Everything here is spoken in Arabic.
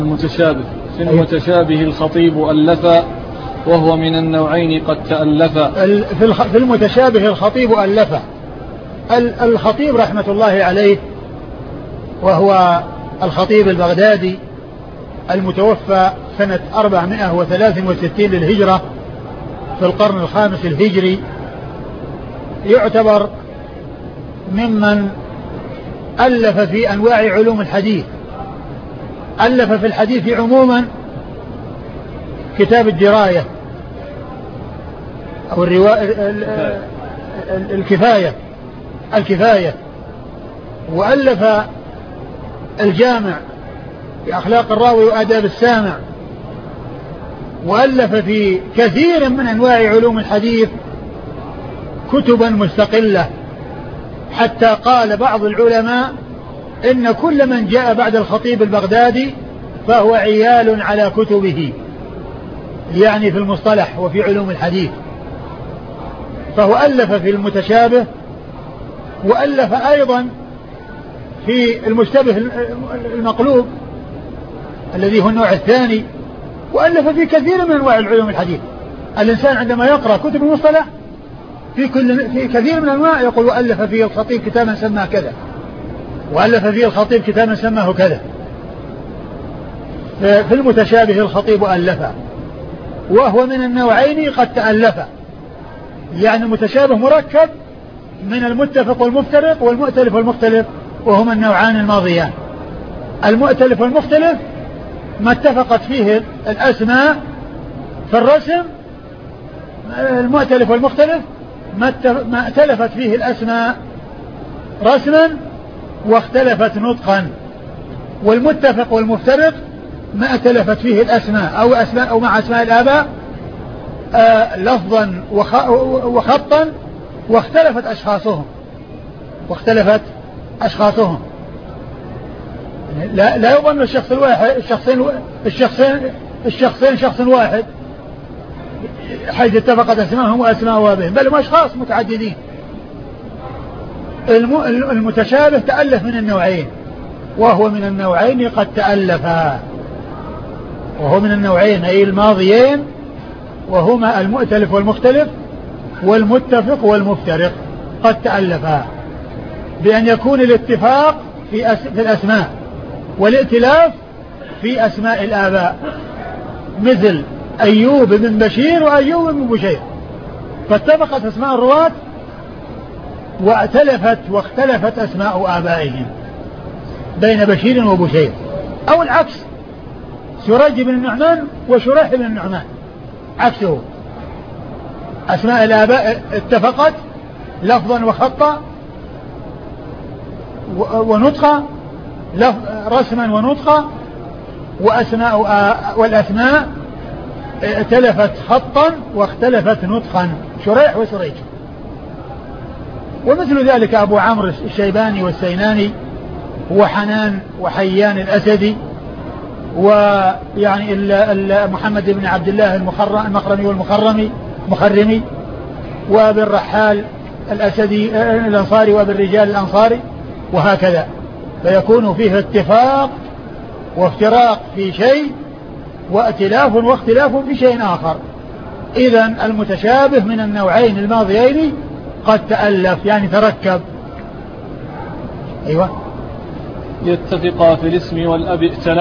المتشابه في المتشابه الخطيب ألفا وهو من النوعين قد تألفا. في المتشابه الخطيب ألفا. الخطيب رحمة الله عليه وهو الخطيب البغدادي المتوفى سنة 463 للهجرة في القرن الخامس الهجري، يعتبر ممن ألف في أنواع علوم الحديث. ألف في الحديث عموما كتاب الدراية أو الكفاية، وألف الجامع في أخلاق الراوي وآداب السامع، وألف في كثير من أنواع علوم الحديث كتبا مستقلة، حتى قال بعض العلماء إن كل من جاء بعد الخطيب البغدادي فهو عيال على كتبه، يعني في المصطلح وفي علوم الحديث. فهو ألف في المتشابه، وألف أيضا في المشتبه المقلوب الذي هو النوع الثاني، وألف في كثير من أنواع العلوم الحديث. الإنسان عندما يقرأ كتب المصطلح في كثير من الأنواع يقول وألف فيه الخطيب كتابا سماه كذا، وألف فيه الخطيب كتابا سماه كذا. في المتشابه الخطيب ألفا وهو من النوعين قد تألفا، يعني المتشابه مركب من المتفق والمفترق والمؤتلف والمختلف، وهما النوعان الماضيان. المؤتلف والمختلف ما اتفقت فيه الأسماء في الرسم، المؤتلف والمختلف ما اتلفت فيه الأسماء رسما واختلفت نطقا. والمتفق والمفترق ما اتلفت فيه الأسماء أو مع أسماء الآباء لفظا وخطا واختلفت أشخاصهم. لا يظن الشخص الواحد الشخصين شخص واحد حيث اتفقت أسماءهم وأسماء آبائهم، بل هم أشخاص متعددين. المتشابه تألف من النوعين، وهو من النوعين قد تألفا، وهو من النوعين أي الماضيين، وهما المؤتلف والمختلف والمتفق والمفترق قد تألفا، بأن يكون الاتفاق في الأسماء والائتلاف في أسماء الآباء، مثل أيوب بن بشير وأيوب بن بشير، فاتفقت أسماء الرواة واختلفت أسماء آبائهم بين بشير وبشير، أو العكس، سريج بن النعمان وشريح بن النعمان عكسه، أسماء الآباء اتفقت لفظا وخطا ونطقا، رسما ونطقا، والأسماء اتلفت خطا واختلفت نطقا، شريح وسريج. ومثل ذلك أبو عمرو الشيباني والسيناني وحنان وحيان الأسدي، ويعني محمد بن عبد الله المخرمي والمخرمي، وابن رحال الأسدي الأنصاري، وابن رجال الأنصاري، وهكذا. فيكون فيه اتفاق وافتراق في شيء، وائتلاف واختلاف في شيء آخر. إذن المتشابه من النوعين الماضيين قد تألف، يعني تركب. أيوة. يتفقا في الاسم والأب ائتلف.